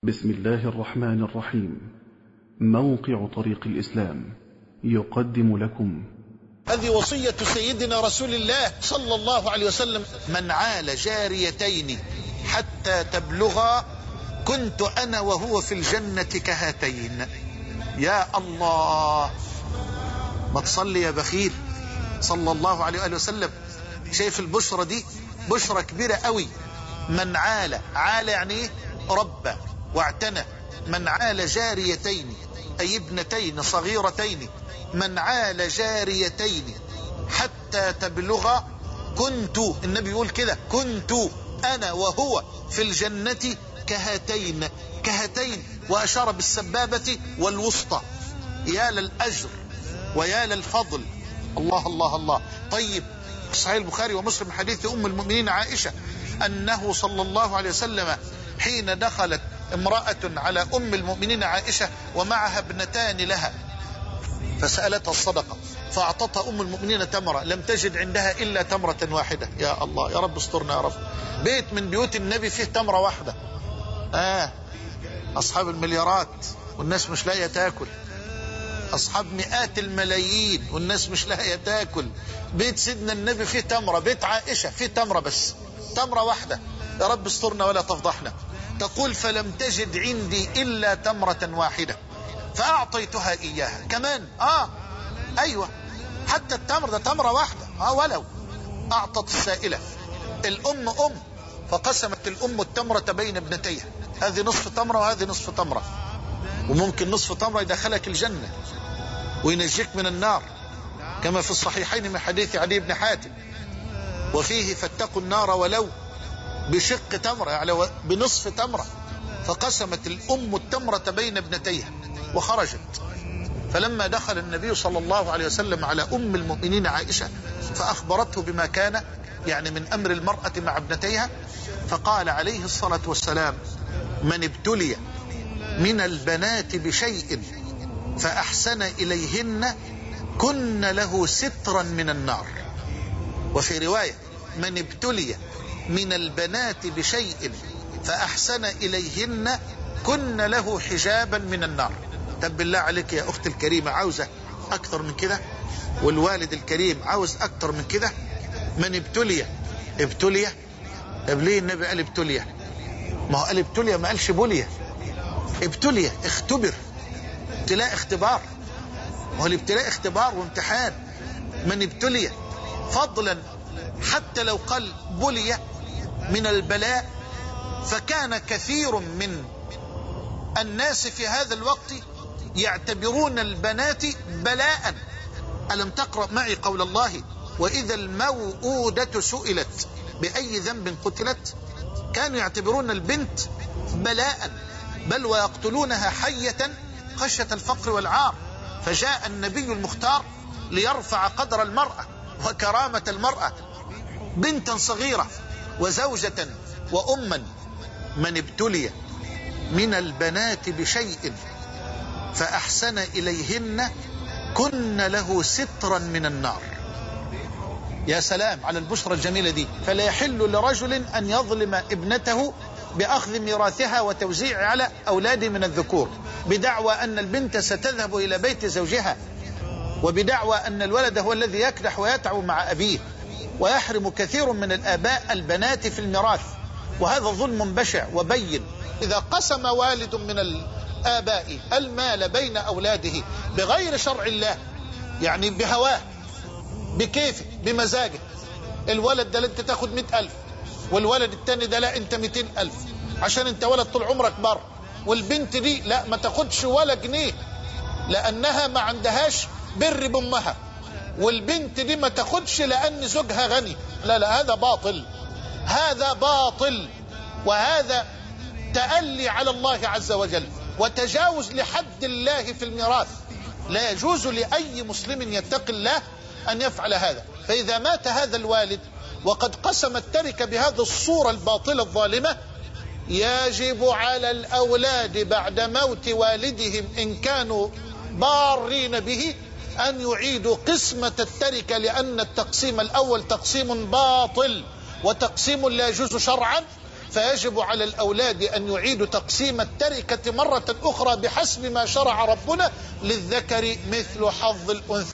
بسم الله الرحمن الرحيم. موقع طريق الإسلام يقدم لكم هذه وصية سيدنا رسول الله صلى الله عليه وسلم: من عال جاريتين حتى تبلغا كنت أنا وهو في الجنة كهاتين. يا الله، ما تصلي يا بخيل صلى الله عليه وآله وسلم. شايف البشرة دي؟ بشرة كبيرة قوي. من عال يعني ايه؟ ربى واعتنى. من عال جاريتين أي ابنتين صغيرتين، من عال جاريتين حتى تبلغ كنت، النبي يقول كده، كنت أنا وهو في الجنة كهاتين. كهاتين، وأشار بالسبابة والوسطى. يا للأجر ويا للفضل. الله الله الله. طيب، صحيح البخاري ومسلم حديث أم المؤمنين عائشة أنه صلى الله عليه وسلم حين دخلت امرأة على أم المؤمنين عائشة ومعها ابنتان لها، فسألتها الصدقة فأعطتها أم المؤمنين تمرة، لم تجد عندها إلا تمرة واحدة. يا الله، يا رب استرنا يا رب. بيت من بيوت النبي فيه تمرة واحدة. أصحاب المليارات والناس مش لاقية تاكل، أصحاب مئات الملايين والناس مش لاقية تاكل. بيت سيدنا النبي فيه تمرة، بيت عائشة فيه تمرة بس، تمرة واحدة. يا رب استرنا ولا تفضحنا. تقول: فلم تجد عندي إلا تمرة واحدة فأعطيتها إياها. كمان أيوة، حتى التمر ده تمرة واحدة. ولو أعطت السائلة. الأم فقسمت الأم التمرة بين ابنتيها، هذه نصف تمرة وهذه نصف تمرة. وممكن نصف تمرة يدخلك الجنة وينجيك من النار، كما في الصحيحين من حديث عدي بن حاتم وفيه: فاتقوا النار ولو بشق تمرة، يعني بنصف تمرة. فقسمت الأم التمرة بين ابنتيها وخرجت. فلما دخل النبي صلى الله عليه وسلم على أم المؤمنين عائشة فأخبرته بما كان يعني من أمر المرأة مع ابنتيها، فقال عليه الصلاة والسلام: من ابتلي من البنات بشيء فأحسن إليهن كن له سترا من النار. وفي رواية: من ابتلي من البنات بشيء فأحسن إليهن كن له حجابا من النار. طب بالله عليك يا أختي الكريمة، عاوزة أكثر من كده؟ والوالد الكريم عاوز أكثر من كده؟ من ابتلي ليه النبي قال ابتلي؟ ما هو قال ابتلي، ما قالش بلي. ابتلي اختبر، ابتلاء اختبار. ما هو الابتلاء اختبار وامتحان. من ابتلي، فضلا حتى لو قال بلي من البلاء، فكان كثير من الناس في هذا الوقت يعتبرون البنات بلاء. ألم تقرأ معي قول الله: وإذا الموءودة سئلت بأي ذنب قتلت؟ كانوا يعتبرون البنت بلاء، بل ويقتلونها حية خشية الفقر والعار. فجاء النبي المختار ليرفع قدر المرأة وكرامة المرأة، بنتا صغيرة وزوجة وأما. من ابتلي من البنات بشيء فأحسن إليهن كن له سترا من النار. يا سلام على البشرى الجميلة دي. فلا يحل لرجل أن يظلم ابنته بأخذ ميراثها وتوزيع على أولاده من الذكور، بدعوى أن البنت ستذهب إلى بيت زوجها، وبدعوى أن الولد هو الذي يكدح ويتعب مع أبيه، ويحرم كثير من الآباء البنات في الميراث، وهذا ظلم بشع وبين. إذا قسم والد من الآباء المال بين أولاده بغير شرع الله، يعني بهواه بكيفه بمزاجه، الولد ده انت تاخد 100,000 والولد التاني ده لا انت 200,000 عشان انت ولد طول عمرك بر، والبنت دي لا ما تاخدش ولا جنيه لأنها ما عندهاش بر بأمها، والبنت دي ما تاخدش لأن زوجها غني. لا، هذا باطل، هذا باطل، وهذا تألي على الله عز وجل وتجاوز لحد الله في الميراث. لا يجوز لأي مسلم يتقي الله أن يفعل هذا. فإذا مات هذا الوالد وقد قسم التركة بهذه الصورة الباطلة الظالمة، يجب على الأولاد بعد موت والدهم إن كانوا بارين به أن يعيدوا قسمة التركة، لأن التقسيم الأول تقسيم باطل وتقسيم لا يجوز شرعا. فيجب على الأولاد أن يعيدوا تقسيم التركة مرة أخرى بحسب ما شرع ربنا، للذكر مثل حظ الأنثى.